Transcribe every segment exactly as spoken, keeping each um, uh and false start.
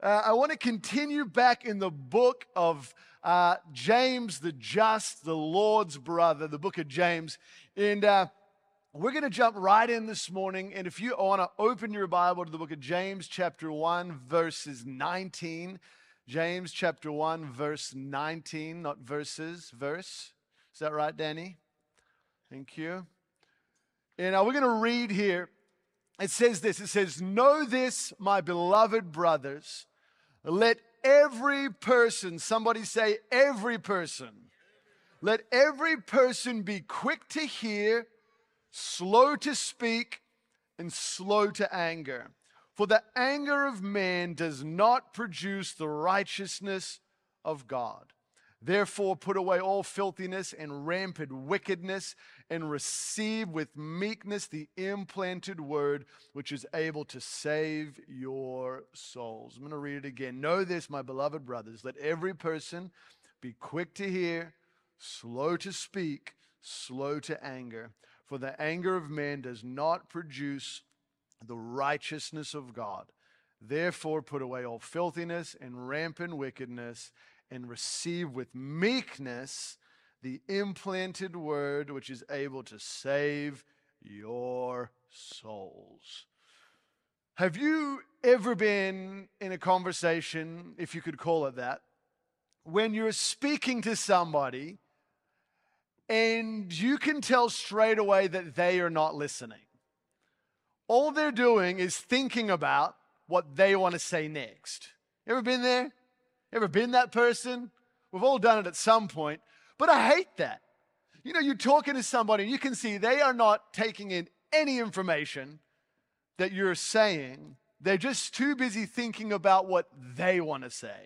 Uh, I want to continue back in the book of uh, James, the just, the Lord's brother, the book of James. And uh, we're going to jump right in this morning. And if you want to open your Bible to the book of James, chapter one, verses nineteen. James, chapter one, verse nineteen, not verses, verse. Is that right, Danny? Thank you. And uh, we're going to read here. It says this. It says, "Know this, my beloved brothers. Let every person," somebody say every person. "Let every person be quick to hear, slow to speak, and slow to anger. For the anger of man does not produce the righteousness of God. Therefore, put away all filthiness and rampant wickedness, and receive with meekness the implanted word, which is able to save your souls." I'm going to read it again. "Know this, my beloved brothers. Let every person be quick to hear, slow to speak, slow to anger. For the anger of man does not produce the righteousness of God. Therefore, put away all filthiness and rampant wickedness, and receive with meekness the implanted word, which is able to save your souls." Have you ever been in a conversation, if you could call it that, when you're speaking to somebody and you can tell straight away that they are not listening? All they're doing is thinking about what they want to say next. Ever been there? Ever been that person? We've all done it at some point. But I hate that. You know, you're talking to somebody and you can see they are not taking in any information that you're saying. They're just too busy thinking about what they want to say.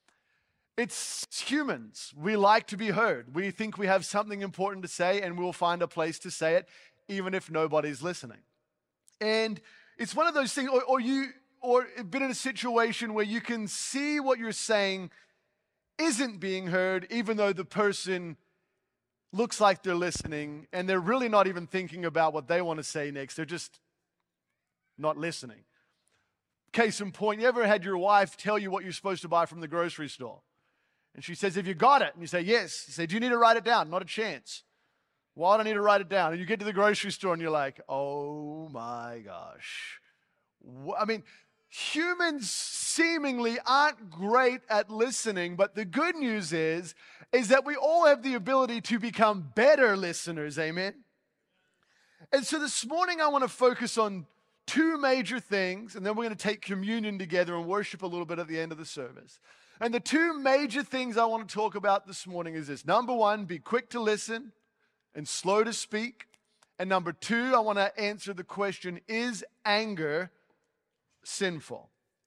It's humans. We like to be heard. We think we have something important to say and we'll find a place to say it, even if nobody's listening. And it's one of those things, or, or you, or been in a situation where you can see what you're saying isn't being heard, even though the person looks like they're listening, and they're really not even thinking about what they want to say next. They're just not listening. Case in point, you ever had your wife tell you what you're supposed to buy from the grocery store? And she says, "Have you got it?" And you say, "Yes." You say, "Do you need to write it down?" "Not a chance." "Why do I need to write it down?" And you get to the grocery store and you're like, "Oh my gosh." I mean, humans seemingly aren't great at listening, but the good news is, is that we all have the ability to become better listeners, amen? And so this morning I want to focus on two major things, and then we're going to take communion together and worship a little bit at the end of the service. And the two major things I want to talk about this morning is this. Number one, be quick to listen and slow to speak. And number two, I want to answer the question, is anger sinful?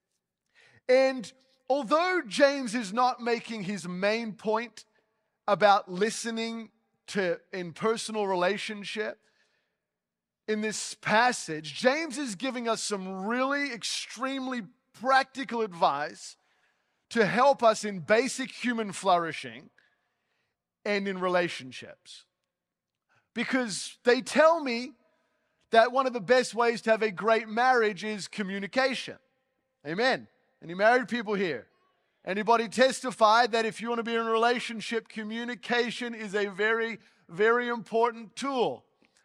And although James is not making his main point about listening to in personal relationship in this passage, James is giving us some really extremely practical advice to help us in basic human flourishing and in relationships. Because they tell me that one of the best ways to have a great marriage is communication. Amen. Any married people here? Anybody testify that if you want to be in a relationship, communication is a very, very important tool?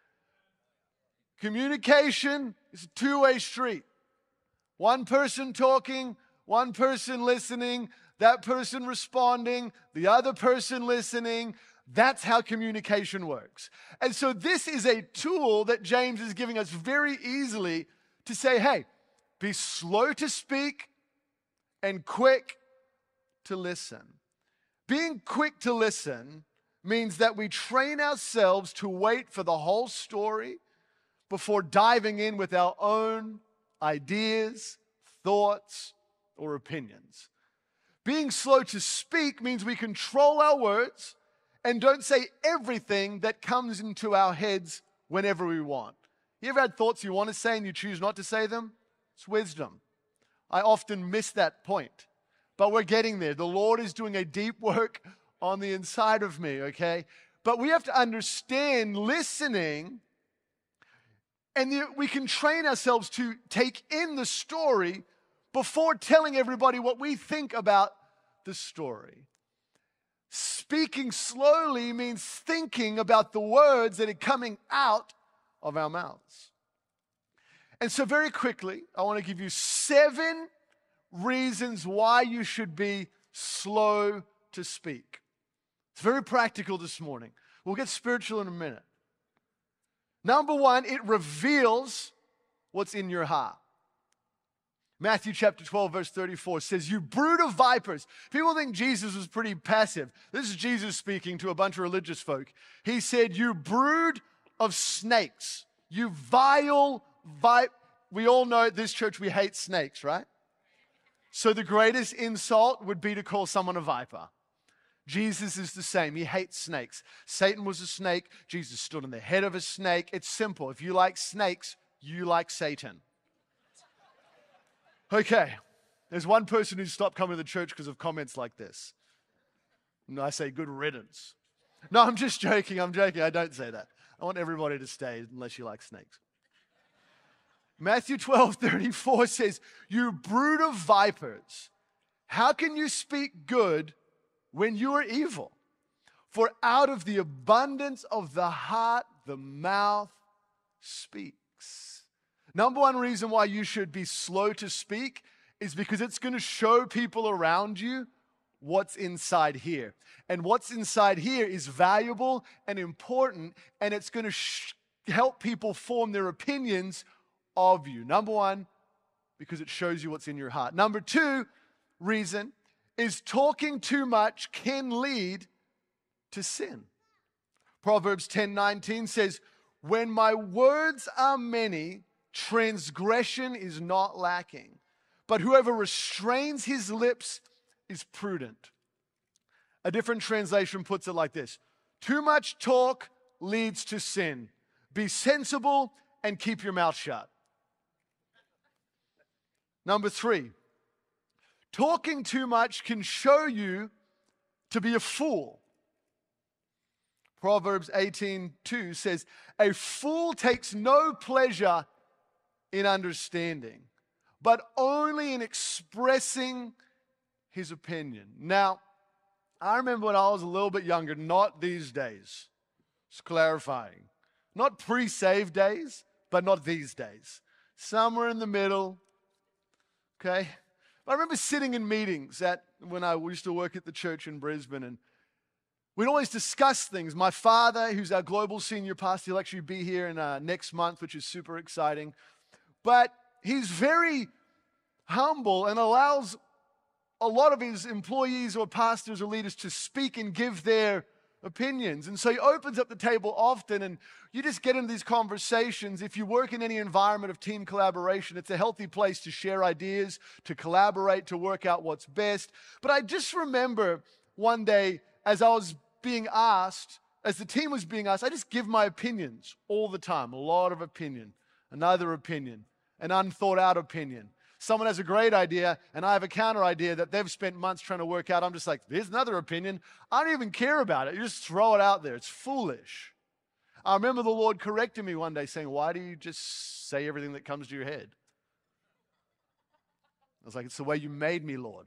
Communication is a two-way street. One person talking, one person listening, that person responding, the other person listening. That's how communication works. And so this is a tool that James is giving us very easily to say, hey, be slow to speak and quick to listen. Being quick to listen means that we train ourselves to wait for the whole story before diving in with our own ideas, thoughts, or opinions. Being slow to speak means we control our words and don't say everything that comes into our heads whenever we want. You ever had thoughts you want to say and you choose not to say them? It's wisdom. I often miss that point, but we're getting there. The Lord is doing a deep work on the inside of me, okay? But we have to understand listening, and the, we can train ourselves to take in the story before telling everybody what we think about the story. Speaking slowly means thinking about the words that are coming out of our mouths. And so very quickly, I want to give you seven reasons why you should be slow to speak. It's very practical this morning. We'll get spiritual in a minute. Number one, it reveals what's in your heart. Matthew chapter twelve, verse thirty-four says, "You brood of vipers." People think Jesus was pretty passive. This is Jesus speaking to a bunch of religious folk. He said, "You brood of snakes. You vile vipe." We all know at this church we hate snakes, right? So the greatest insult would be to call someone a viper. Jesus is the same. He hates snakes. Satan was a snake. Jesus stood on the head of a snake. It's simple. If you like snakes, you like Satan. Okay, there's one person who stopped coming to the church because of comments like this. And I say, good riddance. No, I'm just joking. I'm joking. I don't say that. I want everybody to stay unless you like snakes. Matthew twelve thirty-four says, "You brood of vipers, how can you speak good when you are evil? For out of the abundance of the heart, the mouth speaks." Number one reason why you should be slow to speak is because it's going to show people around you what's inside here. And what's inside here is valuable and important, and it's going to sh- help people form their opinions of you. Number one, because it shows you what's in your heart. Number two reason is talking too much can lead to sin. Proverbs ten nineteen says, "When my words are many, transgression is not lacking, but whoever restrains his lips is prudent." A different translation puts it like this: "Too much talk leads to sin. Be sensible and keep your mouth shut." Number three, talking too much can show you to be a fool. Proverbs eighteen two says, "A fool takes no pleasure in understanding, but only in expressing his opinion." Now, I remember when I was a little bit younger, not these days. Just clarifying. Not pre-saved days, but not these days. Somewhere in the middle, okay? I remember sitting in meetings at when I used to work at the church in Brisbane, and we'd always discuss things. My father, who's our global senior pastor, he'll actually be here in uh, next month, which is super exciting. But he's very humble and allows a lot of his employees or pastors or leaders to speak and give their opinions. And so he opens up the table often, and you just get into these conversations. If you work in any environment of team collaboration, it's a healthy place to share ideas, to collaborate, to work out what's best. But I just remember one day as I was being asked, as the team was being asked, I just give my opinions all the time, a lot of opinion, another opinion, an unthought out opinion. Someone has a great idea, and I have a counter idea that they've spent months trying to work out. I'm just like, here's another opinion. I don't even care about it. You just throw it out there. It's foolish. I remember the Lord correcting me one day saying, "Why do you just say everything that comes to your head?" I was like, "It's the way you made me, Lord."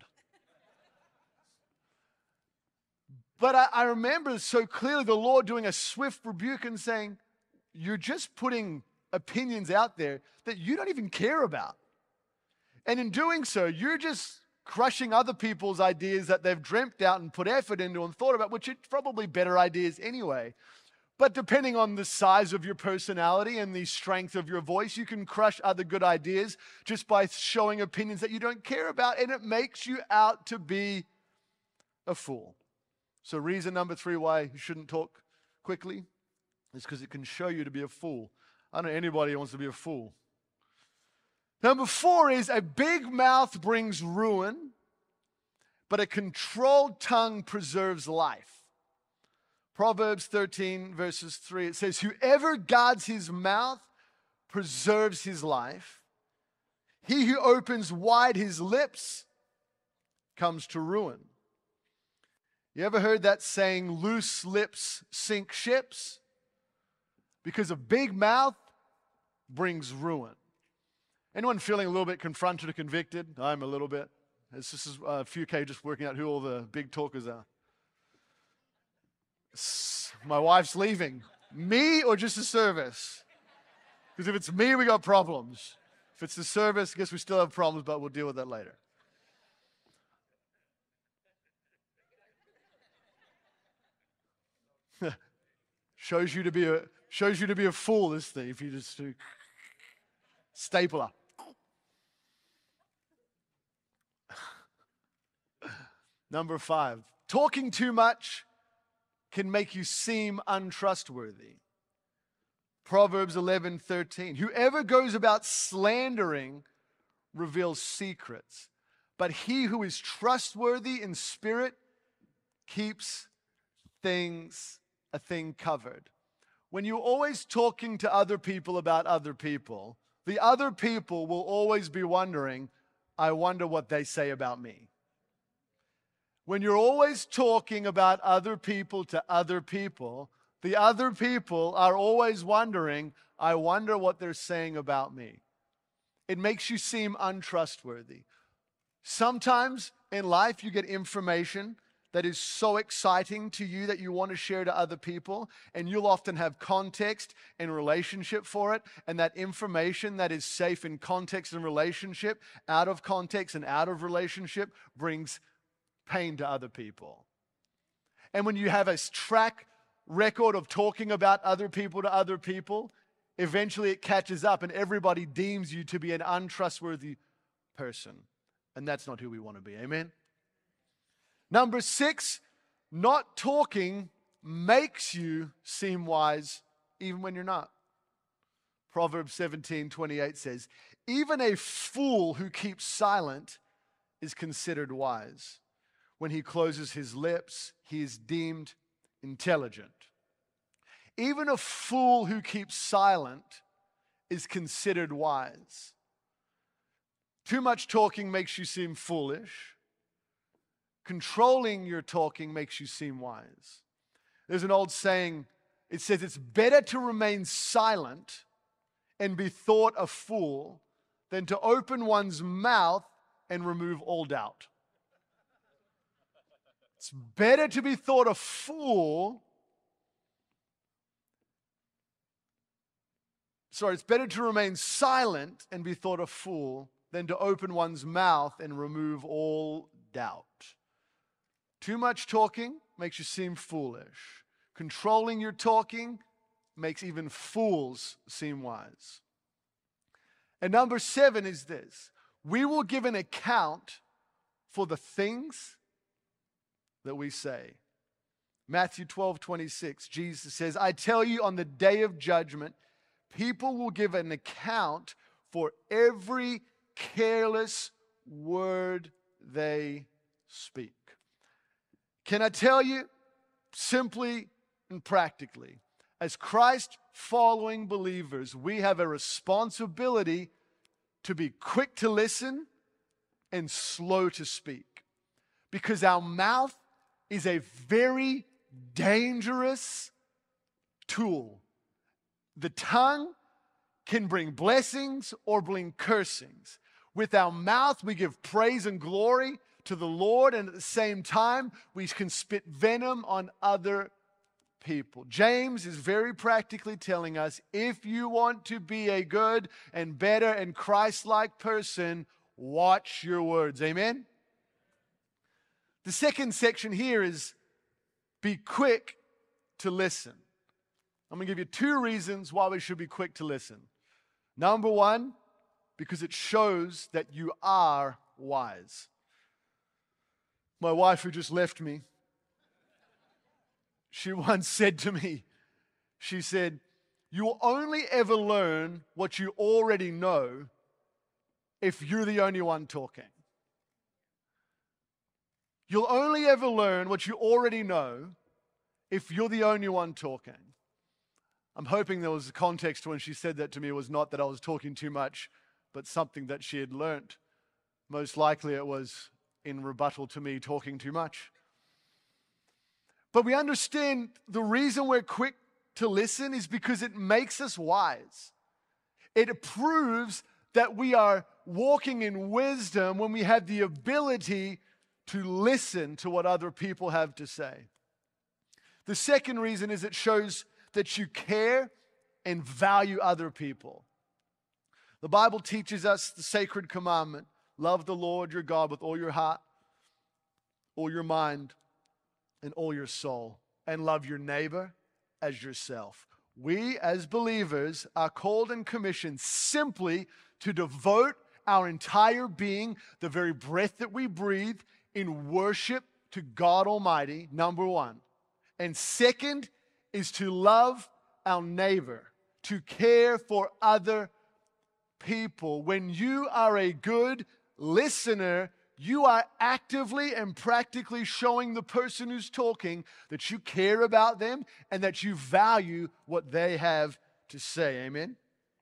But I, I remember so clearly the Lord doing a swift rebuke and saying, "You're just putting opinions out there that you don't even care about. And in doing so, you're just crushing other people's ideas that they've dreamt out and put effort into and thought about, which are probably better ideas anyway. But depending on the size of your personality and the strength of your voice, you can crush other good ideas just by showing opinions that you don't care about, and it makes you out to be a fool." So reason number three why you shouldn't talk quickly is because it can show you to be a fool. I don't know anybody who wants to be a fool. Number four is a big mouth brings ruin, but a controlled tongue preserves life. Proverbs thirteen, verses three, it says, "Whoever guards his mouth preserves his life. He who opens wide his lips comes to ruin." You ever heard that saying, "Loose lips sink ships"? Because a big mouth brings ruin. Anyone feeling a little bit confronted or convicted? I'm a little bit. This is a few K just working out who all the big talkers are. My wife's leaving. Me or just the service? Because if it's me, we got problems. If it's the service, I guess we still have problems, but we'll deal with that later. shows you to be a shows you to be a fool, this thing, if you just do stapler. Number five, talking too much can make you seem untrustworthy. Proverbs eleven thirteen. Whoever goes about slandering reveals secrets, but he who is trustworthy in spirit keeps things, a thing covered. When you're always talking to other people about other people, the other people will always be wondering, I wonder what they say about me. When you're always talking about other people to other people, the other people are always wondering, I wonder what they're saying about me. It makes you seem untrustworthy. Sometimes in life you get information that is so exciting to you that you want to share to other people, and you'll often have context and relationship for it, and that information that is safe in context and relationship, out of context and out of relationship, brings pain to other people. And when you have a track record of talking about other people to other people, eventually it catches up and everybody deems you to be an untrustworthy person. And that's not who we want to be. Amen? Number six, not talking makes you seem wise even when you're not. Proverbs seventeen twenty-eight says, even a fool who keeps silent is considered wise. When he closes his lips, he is deemed intelligent. Even a fool who keeps silent is considered wise. Too much talking makes you seem foolish. Controlling your talking makes you seem wise. There's an old saying, it says it's better to remain silent and be thought a fool than to open one's mouth and remove all doubt. It's better to be thought a fool. Sorry, it's better to remain silent and be thought a fool than to open one's mouth and remove all doubt. Too much talking makes you seem foolish. Controlling your talking makes even fools seem wise. And number seven is this: we will give an account for the things that we say. Matthew twelve twenty-six, Jesus says, I tell you, on the day of judgment, people will give an account for every careless word they speak. Can I tell you, simply and practically, as Christ-following believers, we have a responsibility to be quick to listen and slow to speak. Because our mouth is a very dangerous tool. The tongue can bring blessings or bring cursings. With our mouth, we give praise and glory to the Lord, and at the same time, we can spit venom on other people. James is very practically telling us, if you want to be a good and better and Christ-like person, watch your words. Amen? The second section here is be quick to listen. I'm going to give you two reasons why we should be quick to listen. Number one, because it shows that you are wise. My wife, who just left me, she once said to me, she said, you'll only ever learn what you already know if you're the only one talking. You'll only ever learn what you already know if you're the only one talking. I'm hoping there was a context when she said that to me. It was not that I was talking too much, but something that she had learnt. Most likely it was in rebuttal to me talking too much. But we understand the reason we're quick to listen is because it makes us wise. It proves that we are walking in wisdom when we have the ability to listen to what other people have to say. The second reason is it shows that you care and value other people. The Bible teaches us the sacred commandment: love the Lord your God with all your heart, all your mind, and all your soul, and love your neighbor as yourself. We as believers are called and commissioned simply to devote our entire being, the very breath that we breathe, in worship to God Almighty, number one. And second is to love our neighbor, to care for other people. When you are a good listener, you are actively and practically showing the person who's talking that you care about them and that you value what they have to say. Amen?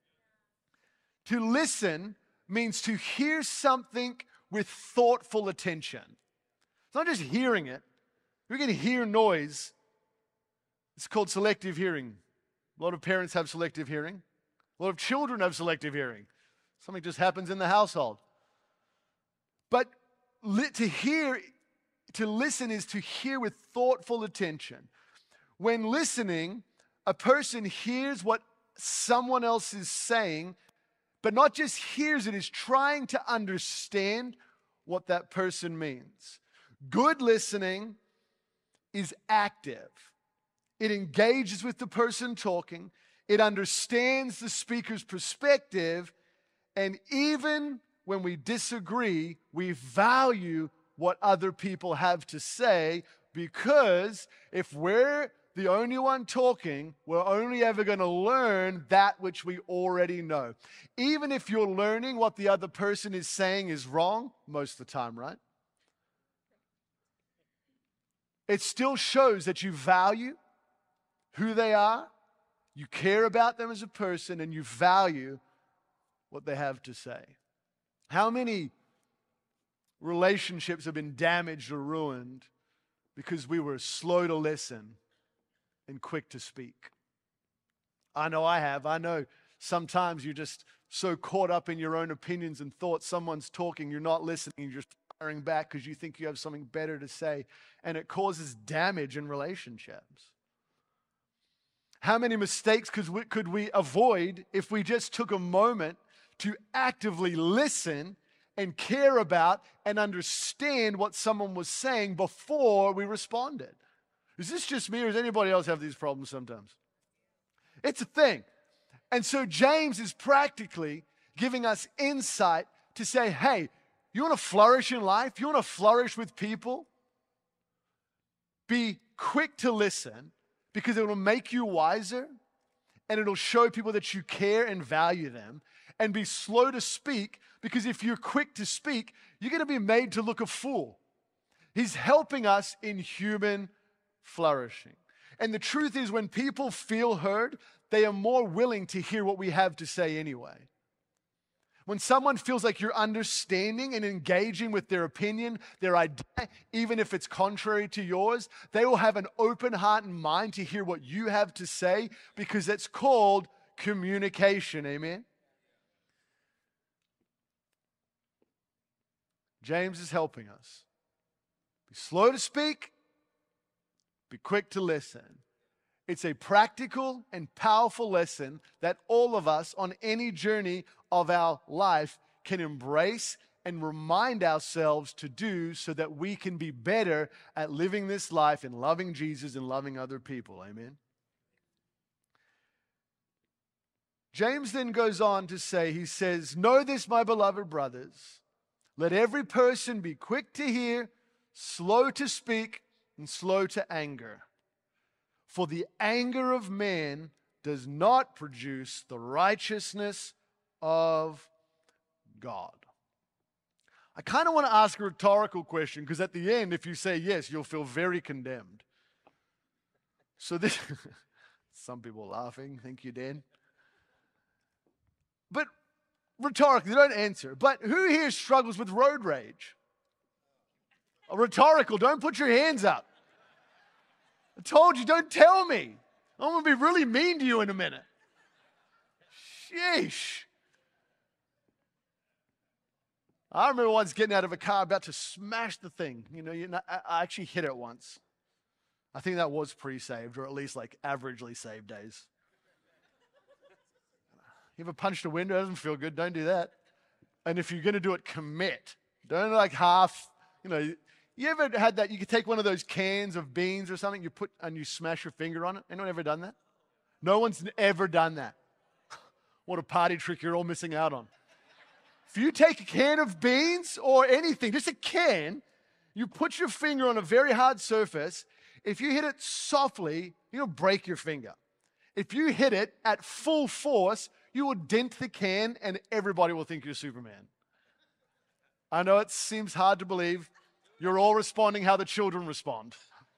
To listen means to hear something with thoughtful attention. It's not just hearing it. We can hear noise. It's called selective hearing. A lot of parents have selective hearing. A lot of children have selective hearing. Something just happens in the household. But li- to hear, to listen is to hear with thoughtful attention. When listening, a person hears what someone else is saying, but not just hears it, is trying to understand what that person means. Good listening is active. It engages with the person talking. It understands the speaker's perspective. And even when we disagree, we value what other people have to say, because if we're the only one talking, we're only ever going to learn that which we already know. Even if you're learning what the other person is saying is wrong, most of the time, right? It still shows that you value who they are, you care about them as a person, and you value what they have to say. How many relationships have been damaged or ruined because we were slow to listen and quick to speak? I know I have. I know sometimes you're just so caught up in your own opinions and thoughts. Someone's talking, you're not listening, you're just firing back because you think you have something better to say, and it causes damage in relationships. How many mistakes could we, could we avoid if we just took a moment to actively listen and care about and understand what someone was saying before we responded? Is this just me, or does anybody else have these problems sometimes? It's a thing. And so James is practically giving us insight to say, hey, you want to flourish in life? You want to flourish with people? Be quick to listen, because it will make you wiser and it'll show people that you care and value them. And be slow to speak, because if you're quick to speak, you're going to be made to look a fool. He's helping us in human flourishing. And the truth is, when people feel heard, they are more willing to hear what we have to say anyway. When someone feels like you're understanding and engaging with their opinion, their idea, even if it's contrary to yours, they will have an open heart and mind to hear what you have to say, because it's called communication. Amen? James is helping us. Be slow to speak, be quick to listen. It's a practical and powerful lesson that all of us on any journey of our life can embrace and remind ourselves to do, so that we can be better at living this life and loving Jesus and loving other people. Amen? James then goes on to say, he says, "Know this, my beloved brothers, let every person be quick to hear, slow to speak, and slow to anger. For the anger of man does not produce the righteousness of God." I kind of want to ask a rhetorical question, because at the end, if you say yes, you'll feel very condemned. So this, some people are laughing. Thank you, Dan. But rhetorically, don't answer. But who here struggles with road rage? Oh, rhetorical, don't put your hands up. I told you, don't tell me. I'm going to be really mean to you in a minute. Sheesh. I remember once getting out of a car about to smash the thing. You know, you know I, I actually hit it once. I think that was pre-saved, or at least like averagely saved days. You ever punched a window? It doesn't feel good. Don't do that. And if you're going to do it, commit. Don't like half, you know. You ever had that? You could take one of those cans of beans or something, you put and you smash your finger on it. Anyone ever done that? No one's ever done that. What a party trick you're all missing out on. If you take a can of beans or anything, just a can, you put your finger on a very hard surface. If you hit it softly, you'll break your finger. If you hit it at full force, you will dent the can and everybody will think you're Superman. I know it seems hard to believe. You're all responding how the children respond.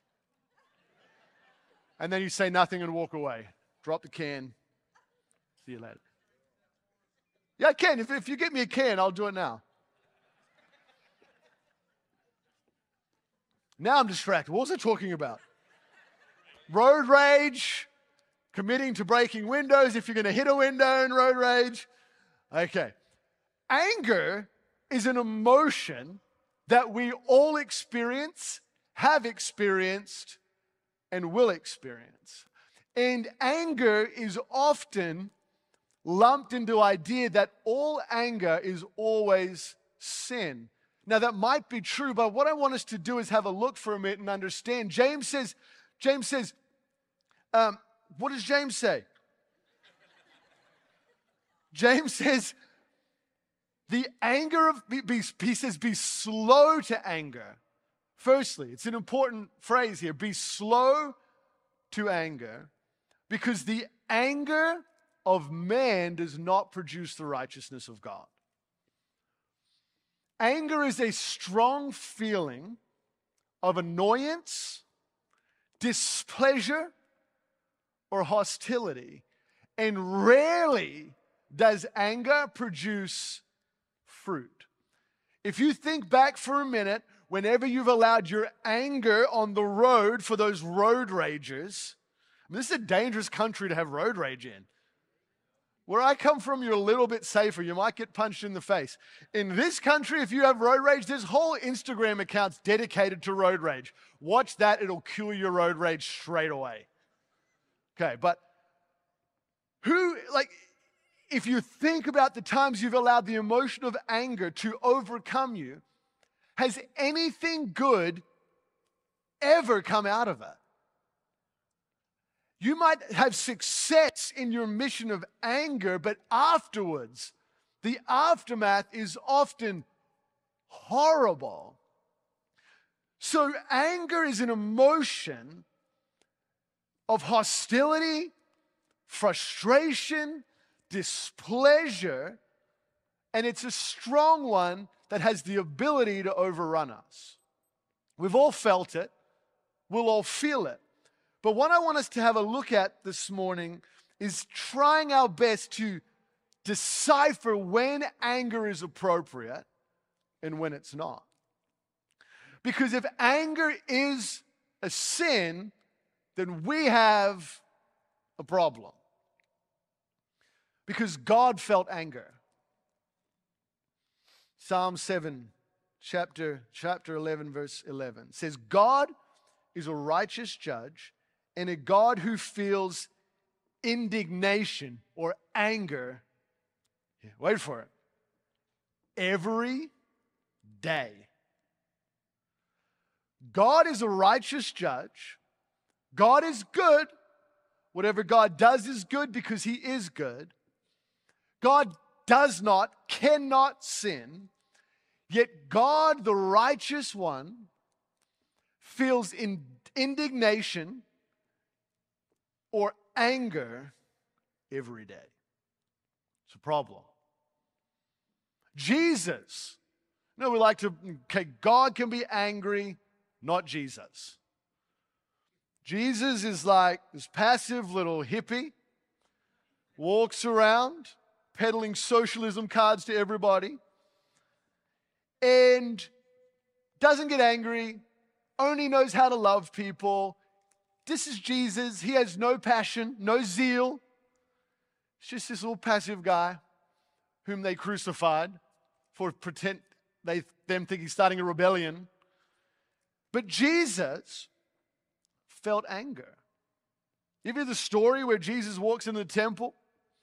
And then you say nothing and walk away. Drop the can. See you later. Yeah, I can. If, if you get me a can, I'll do it now. Now I'm distracted. What was I talking about? Road rage, committing to breaking windows if you're going to hit a window in road rage. Okay. Anger is an emotion that we all experience, have experienced, and will experience. And anger is often lumped into the idea that all anger is always sin. Now that might be true, but what I want us to do is have a look for a minute and understand. James says, James says, um, what does James say? James says, the anger of, be, be, he says, be slow to anger. Firstly, it's an important phrase here, be slow to anger, because the anger of man does not produce the righteousness of God. Anger is a strong feeling of annoyance, displeasure, or hostility. And rarely does anger produce fruit. If you think back for a minute, whenever you've allowed your anger on the road for those road ragers, I mean, this is a dangerous country to have road rage in. Where I come from, you're a little bit safer. You might get punched in the face. In this country, if you have road rage, there's whole Instagram accounts dedicated to road rage. Watch that. It'll cure your road rage straight away. Okay, but who, like, if you think about the times you've allowed the emotion of anger to overcome you, has anything good ever come out of it? You might have success in your mission of anger, but afterwards, the aftermath is often horrible. So anger is an emotion of hostility, frustration, displeasure, and it's a strong one that has the ability to overrun us. We've all felt it. We'll all feel it. But what I want us to have a look at this morning is trying our best to decipher when anger is appropriate and when it's not. Because if anger is a sin, then we have a problem. Because God felt anger. Psalm seven, chapter, chapter eleven, verse eleven says, God is a righteous judge and a God who feels indignation or anger. Yeah, wait for it. Every day. God is a righteous judge. God is good. Whatever God does is good because He is good. God does not, cannot sin. Yet God, the righteous one, feels in indignation or anger every day. It's a problem. Jesus. No, we like to, okay, God can be angry, not Jesus. Jesus is like this passive little hippie, walks around peddling socialism cards to everybody, and doesn't get angry, only knows how to love people. This is Jesus. He has no passion, no zeal. It's just this little passive guy whom they crucified for pretend, they, them think he's starting a rebellion. But Jesus felt anger. You ever hear the story where Jesus walks into the temple?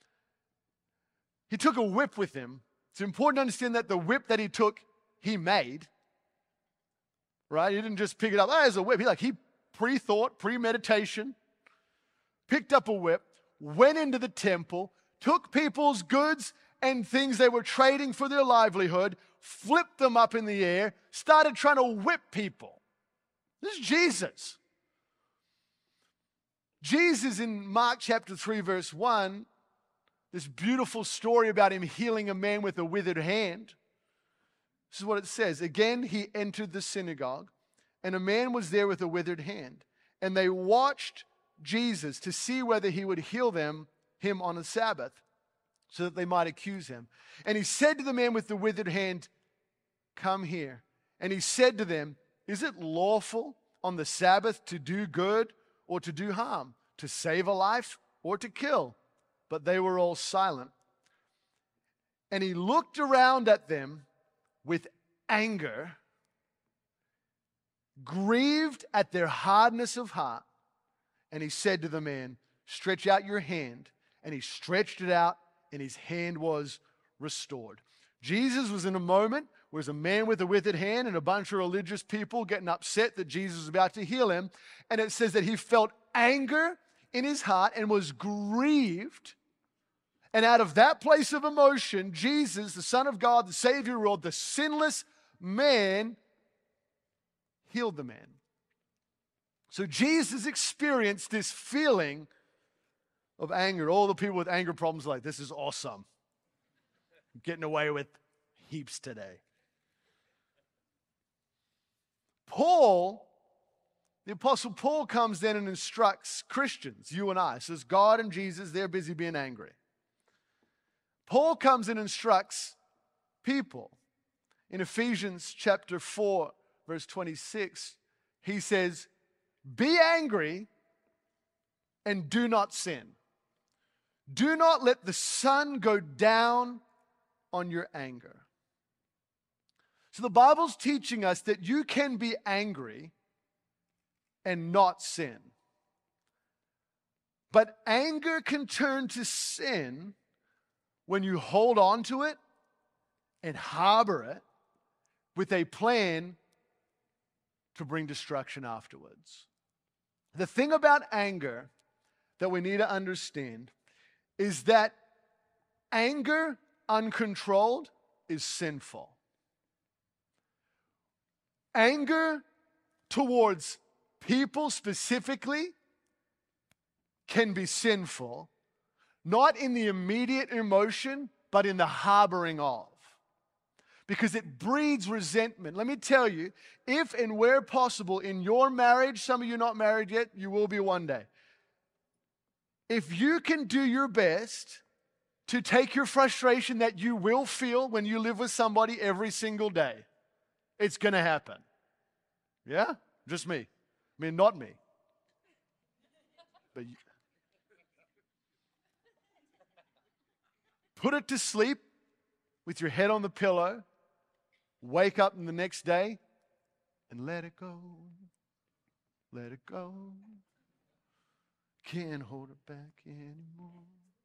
He took a whip with him. It's important to understand that the whip that he took, he made. Right? He didn't just pick it up. Oh, there's a whip. He like he pre-thought, premeditation, picked up a whip, went into the temple, took people's goods and things they were trading for their livelihood, flipped them up in the air, started trying to whip people. This is Jesus. Jesus in Mark chapter three, verse one, this beautiful story about him healing a man with a withered hand. This is what it says. Again, he entered the synagogue, and a man was there with a withered hand. And they watched Jesus to see whether he would heal them, him on a Sabbath, so that they might accuse him. And he said to the man with the withered hand, "Come here." And he said to them, "Is it lawful on the Sabbath to do good or to do harm, to save a life or to kill?" But they were all silent. And he looked around at them with anger, grieved at their hardness of heart. And he said to the man, "Stretch out your hand." And he stretched it out, and his hand was restored. Jesus was in a moment where there's a man with a withered hand and a bunch of religious people getting upset that Jesus was about to heal him. And it says that he felt anger in his heart and was grieved. And out of that place of emotion, Jesus, the Son of God, the Savior of the world, the sinless man, healed the man. So Jesus experienced this feeling of anger. All the people with anger problems are like, this is awesome. I'm getting away with heaps today. Paul, the Apostle Paul comes then and instructs Christians, you and I, says God and Jesus, they're busy being angry. Paul comes and instructs people. In Ephesians chapter four, verse twenty-six, he says, "Be angry and do not sin. Do not let the sun go down on your anger." So the Bible's teaching us that you can be angry and not sin. But anger can turn to sin when you hold on to it and harbor it with a plan to bring destruction afterwards. The thing about anger that we need to understand is that anger uncontrolled is sinful. Anger towards people specifically can be sinful, not in the immediate emotion, but in the harboring of. Because it breeds resentment. Let me tell you, if and where possible in your marriage, some of you not married yet, you will be one day. If you can do your best to take your frustration that you will feel when you live with somebody every single day, it's going to happen. Yeah? Just me. I mean, not me. But you, put it to sleep with your head on the pillow, wake up in the next day, and let it go. Let it go. Can't hold it back anymore.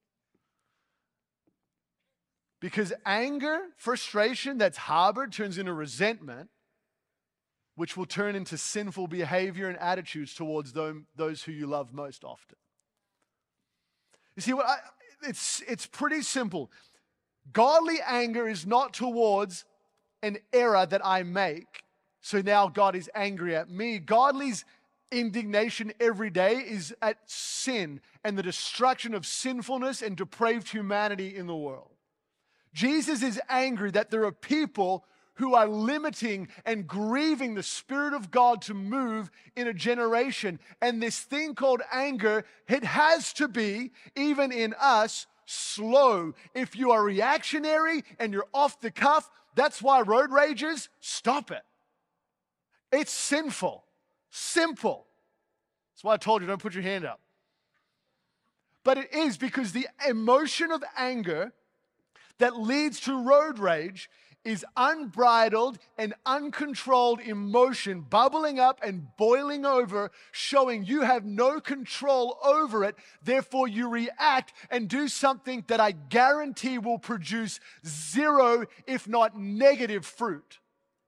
Because anger, frustration that's harbored turns into resentment, which will turn into sinful behavior and attitudes towards them, those who you love most often. You see, what I, it's, it's pretty simple. Godly anger is not towards an error that I make, so now God is angry at me. Godly's indignation every day is at sin and the destruction of sinfulness and depraved humanity in the world. Jesus is angry that there are people who are limiting and grieving the Spirit of God to move in a generation. And this thing called anger, it has to be, even in us, slow. If you are reactionary and you're off the cuff, that's why road ragers, stop it. It's sinful. Simple. That's why I told you, don't put your hand up. But it is because the emotion of anger that leads to road rage is unbridled and uncontrolled emotion bubbling up and boiling over, showing you have no control over it. Therefore, you react and do something that I guarantee will produce zero, if not negative fruit.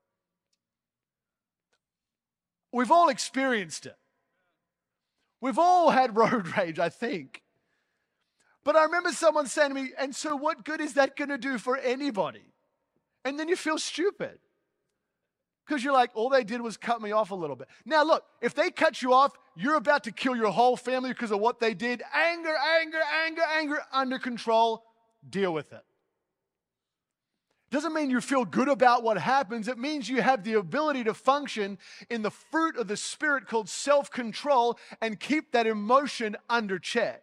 We've all experienced it. We've all had road rage, I think. But I remember someone saying to me, and so what good is that going to do for anybody? And then you feel stupid. Because you're like, all they did was cut me off a little bit. Now look, if they cut you off, you're about to kill your whole family because of what they did. Anger, anger, anger, anger, under control. Deal with it. Doesn't mean you feel good about what happens. It means you have the ability to function in the fruit of the Spirit called self-control and keep that emotion under check.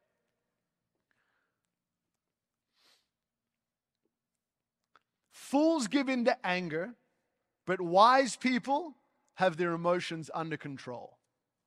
Fools give in to anger, but wise people have their emotions under control.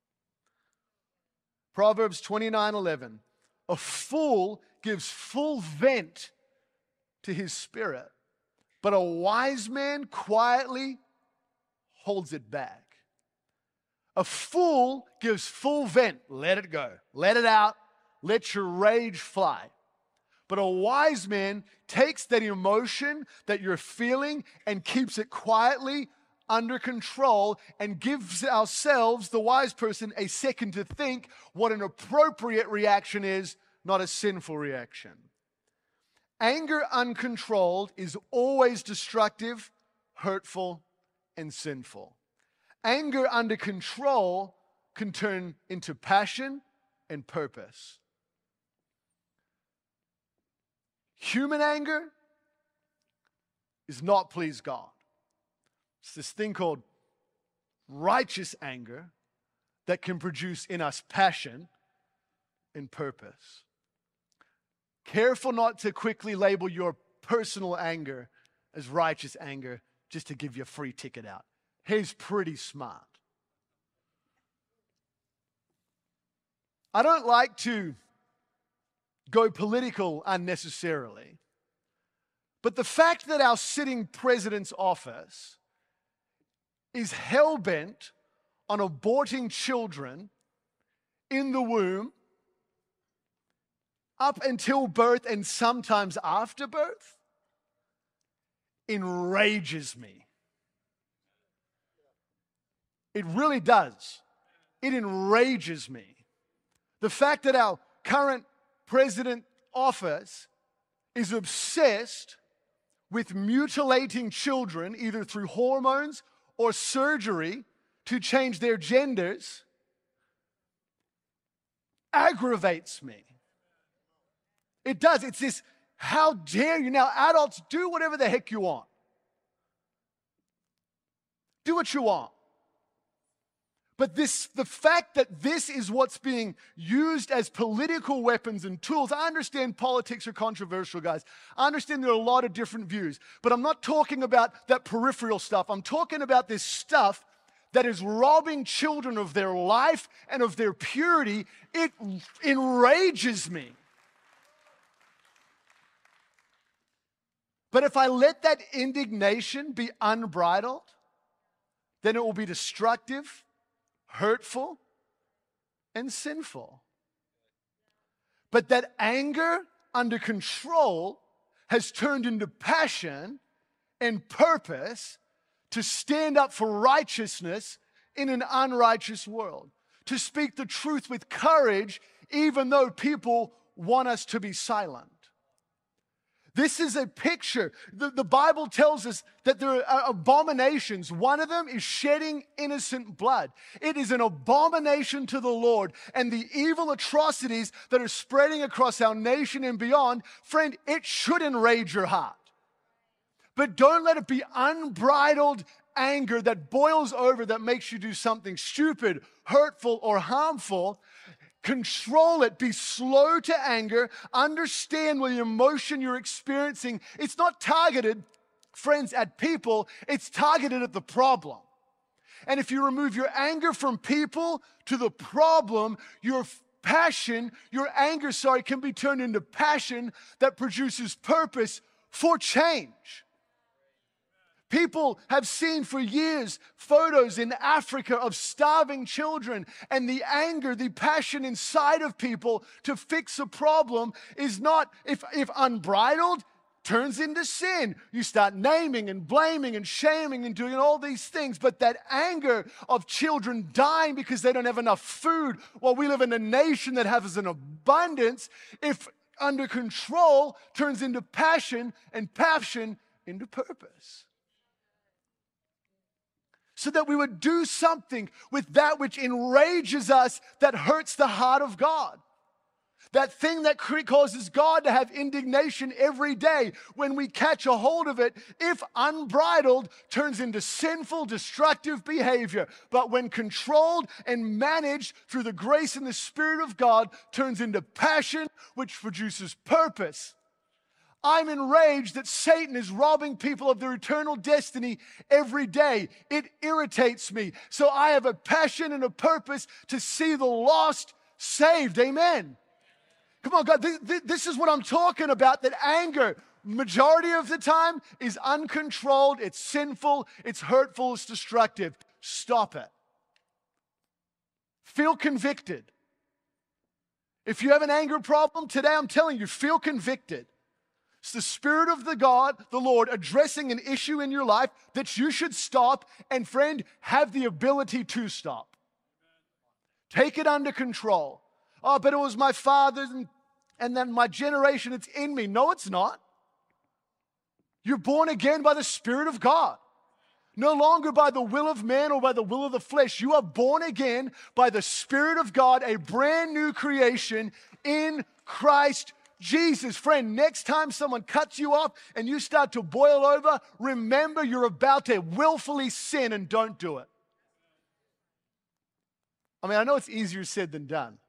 Proverbs twenty-nine eleven. A fool gives full vent to his spirit, but a wise man quietly holds it back. A fool gives full vent. Let it go. Let it out. Let your rage fly. But a wise man takes that emotion that you're feeling and keeps it quietly under control and gives ourselves, the wise person, a second to think what an appropriate reaction is, not a sinful reaction. Anger uncontrolled is always destructive, hurtful, and sinful. Anger under control can turn into passion and purpose. Human anger is not please God. It's this thing called righteous anger that can produce in us passion and purpose. Careful not to quickly label your personal anger as righteous anger just to give you a free ticket out. He's pretty smart. I don't like to go political unnecessarily, but the fact that our sitting president's office is hell-bent on aborting children in the womb up until birth and sometimes after birth enrages me. It really does. It enrages me. The fact that our current president office is obsessed with mutilating children either through hormones or surgery to change their genders aggravates me. It does. It's this, how dare you? Now, adults, do whatever the heck you want. Do what you want. But this, the fact that this is what's being used as political weapons and tools, I understand politics are controversial, guys. I understand there are a lot of different views. But I'm not talking about that peripheral stuff. I'm talking about this stuff that is robbing children of their life and of their purity. It enrages me. But if I let that indignation be unbridled, then it will be destructive, hurtful, and sinful. But that anger under control has turned into passion and purpose to stand up for righteousness in an unrighteous world, to speak the truth with courage even though people want us to be silent. This is a picture. The, the Bible tells us that there are abominations. One of them is shedding innocent blood. It is an abomination to the Lord. And the evil atrocities that are spreading across our nation and beyond, friend, it should enrage your heart. But don't let it be unbridled anger that boils over, that makes you do something stupid, hurtful, or harmful. Control it. Be slow to anger. Understand what the emotion you're experiencing. It's not targeted, friends, at people. It's targeted at the problem. And if you remove your anger from people to the problem, your passion, your anger, sorry, can be turned into passion that produces purpose for change. People have seen for years photos in Africa of starving children, and the anger, the passion inside of people to fix a problem is not, if, if unbridled, turns into sin. You start naming and blaming and shaming and doing all these things, but that anger of children dying because they don't have enough food, while we live in a nation that has an abundance, if under control, turns into passion, and passion into purpose. So that we would do something with that which enrages us, that hurts the heart of God. That thing that causes God to have indignation every day, when we catch a hold of it, if unbridled, turns into sinful, destructive behavior. But when controlled and managed through the grace and the Spirit of God, turns into passion, which produces purpose. I'm enraged that Satan is robbing people of their eternal destiny every day. It irritates me. So I have a passion and a purpose to see the lost saved. Amen. Come on, God, this, this is what I'm talking about, that anger, majority of the time, is uncontrolled, it's sinful, it's hurtful, it's destructive. Stop it. Feel convicted. If you have an anger problem today, I'm telling you, feel convicted. It's the Spirit of the God, the Lord, addressing an issue in your life that you should stop, and friend, have the ability to stop. Take it under control. Oh, but it was my father's and, and then my generation, it's in me. No, it's not. You're born again by the Spirit of God. No longer by the will of man or by the will of the flesh. You are born again by the Spirit of God, a brand new creation in Christ Jesus. Friend, next time someone cuts you off and you start to boil over, remember you're about to willfully sin, and don't do it. I mean, I know it's easier said than done.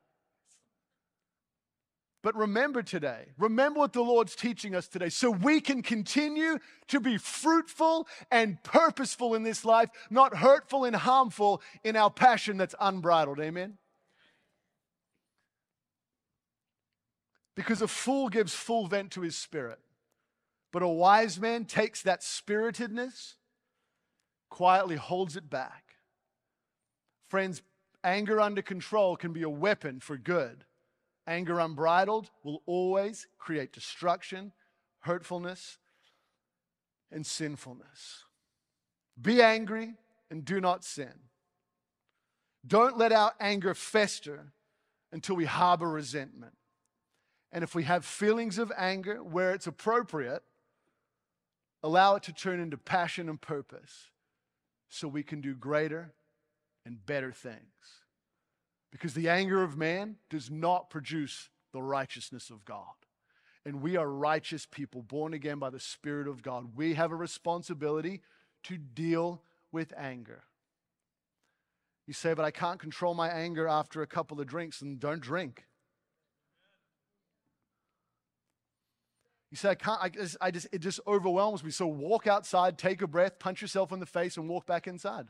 But remember today, remember what the Lord's teaching us today, so we can continue to be fruitful and purposeful in this life, not hurtful and harmful in our passion that's unbridled. Amen? Because a fool gives full vent to his spirit, but a wise man takes that spiritedness, quietly holds it back. Friends, anger under control can be a weapon for good. Anger unbridled will always create destruction, hurtfulness, and sinfulness. Be angry and do not sin. Don't let our anger fester until we harbor resentment. And if we have feelings of anger where it's appropriate, allow it to turn into passion and purpose so we can do greater and better things. Because the anger of man does not produce the righteousness of God. And we are righteous people, born again by the Spirit of God. We have a responsibility to deal with anger. You say, but I can't control my anger after a couple of drinks. And don't drink. You say, I can't, I just, I just, it just overwhelms me. So walk outside, take a breath, punch yourself in the face, and walk back inside.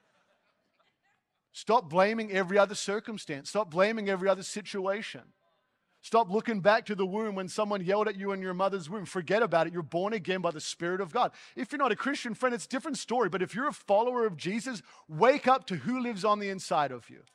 Stop blaming every other circumstance. Stop blaming every other situation. Stop looking back to the womb when someone yelled at you in your mother's womb. Forget about it. You're born again by the Spirit of God. If you're not a Christian, friend, it's a different story. But if you're a follower of Jesus, wake up to who lives on the inside of you.